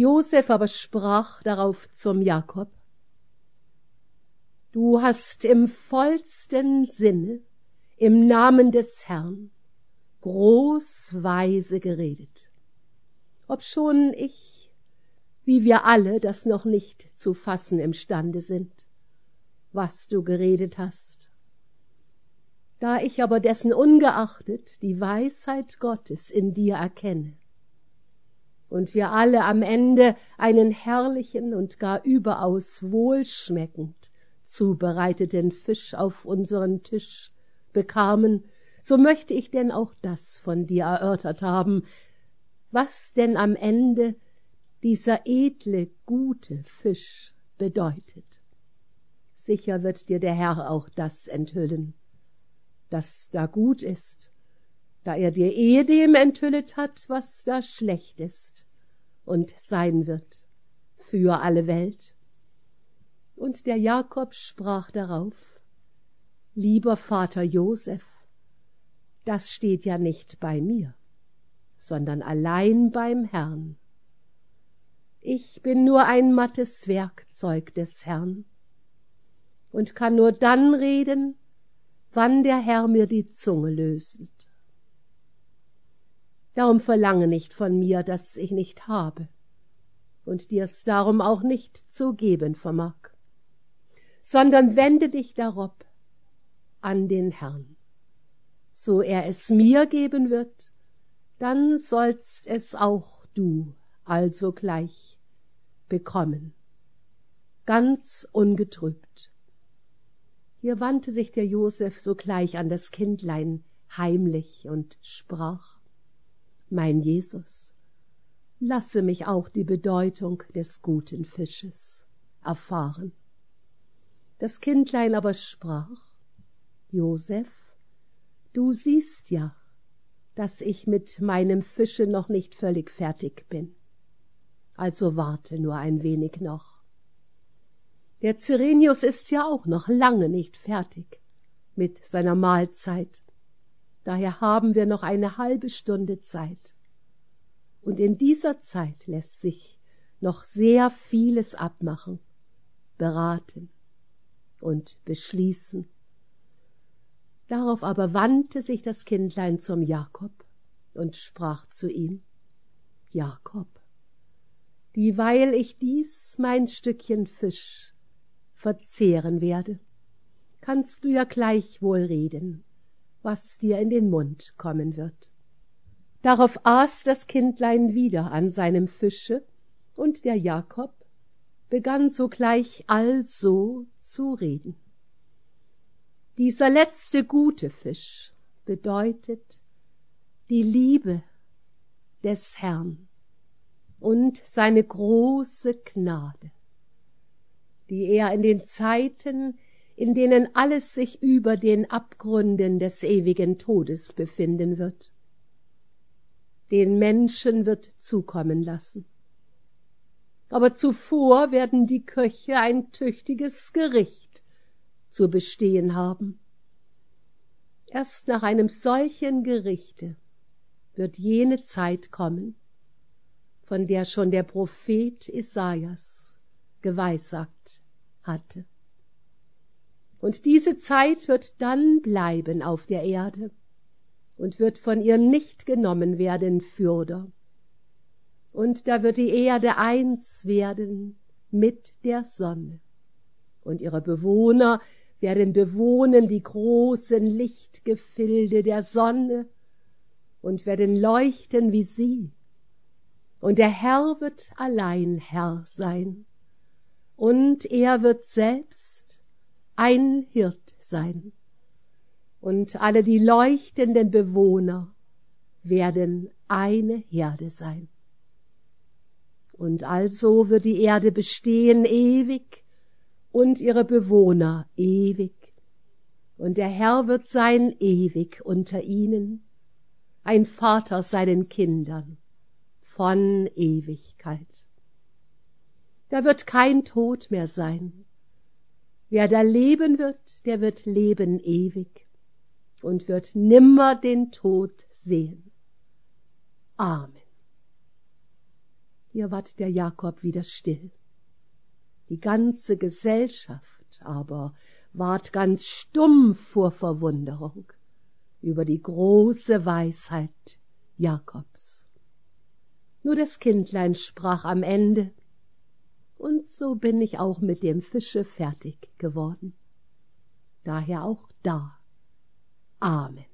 Josef aber sprach darauf zum Jakob: Du hast im vollsten Sinne, im Namen des Herrn, großweise geredet, obschon ich, wie wir alle, das noch nicht zu fassen imstande sind, was du geredet hast. Da ich aber dessen ungeachtet die Weisheit Gottes in dir erkenne und wir alle am Ende einen herrlichen und gar überaus wohlschmeckend zubereiteten Fisch auf unseren Tisch bekamen, so möchte ich denn auch das von dir erörtert haben, was denn am Ende dieser edle, gute Fisch bedeutet. Sicher wird dir der Herr auch das enthüllen, das da gut ist, da er dir ehedem enthüllet hat, was da schlecht ist und sein wird für alle Welt. Und der Jakob sprach darauf: Lieber Vater Josef, das steht ja nicht bei mir, sondern allein beim Herrn. Ich bin nur ein mattes Werkzeug des Herrn und kann nur dann reden, wann der Herr mir die Zunge löset. Darum verlange nicht von mir, dass ich nicht habe und dir's darum auch nicht zu geben vermag, sondern wende dich darob an den Herrn. So er es mir geben wird, dann sollst es auch du alsogleich bekommen, ganz ungetrübt. Hier wandte sich der Josef sogleich an das Kindlein heimlich und sprach: Mein Jesus, lasse mich auch die Bedeutung des guten Fisches erfahren. Das Kindlein aber sprach: Josef, du siehst ja, dass ich mit meinem Fische noch nicht völlig fertig bin. Also warte nur ein wenig noch. Der Cyrenius ist ja auch noch lange nicht fertig mit seiner Mahlzeit. Daher haben wir noch eine halbe Stunde Zeit. Und in dieser Zeit lässt sich noch sehr vieles abmachen, beraten und beschließen. Darauf aber wandte sich das Kindlein zum Jakob und sprach zu ihm: Jakob, dieweil ich dies mein Stückchen Fisch verzehren werde, kannst du ja gleichwohl reden, was dir in den Mund kommen wird. Darauf aß das Kindlein wieder an seinem Fische, und der Jakob begann sogleich also zu reden. Dieser letzte gute Fisch bedeutet die Liebe des Herrn und seine große Gnade, die er in den Zeiten, in denen alles sich über den Abgründen des ewigen Todes befinden wird, den Menschen wird zukommen lassen. Aber zuvor werden die Köche ein tüchtiges Gericht zu bestehen haben. Erst nach einem solchen Gerichte wird jene Zeit kommen, von der schon der Prophet Isaias geweissagt hatte. Und diese Zeit wird dann bleiben auf der Erde und wird von ihr nicht genommen werden fürder. Und da wird die Erde eins werden mit der Sonne, und ihre Bewohner werden bewohnen die großen Lichtgefilde der Sonne und werden leuchten wie sie. Und der Herr wird allein Herr sein, und er wird selbst ein Hirt sein. Und alle die leuchtenden Bewohner werden eine Herde sein. Und also wird die Erde bestehen ewig und ihre Bewohner ewig. Und der Herr wird sein ewig unter ihnen, ein Vater seinen Kindern von Ewigkeit. Da wird kein Tod mehr sein. Wer da leben wird, der wird leben ewig und wird nimmer den Tod sehen. Amen. Hier ward der Jakob wieder still. Die ganze Gesellschaft aber ward ganz stumm vor Verwunderung über die große Weisheit Jakobs. Nur das Kindlein sprach am Ende: Und so bin ich auch mit dem Fische fertig geworden. Daher auch da. Amen.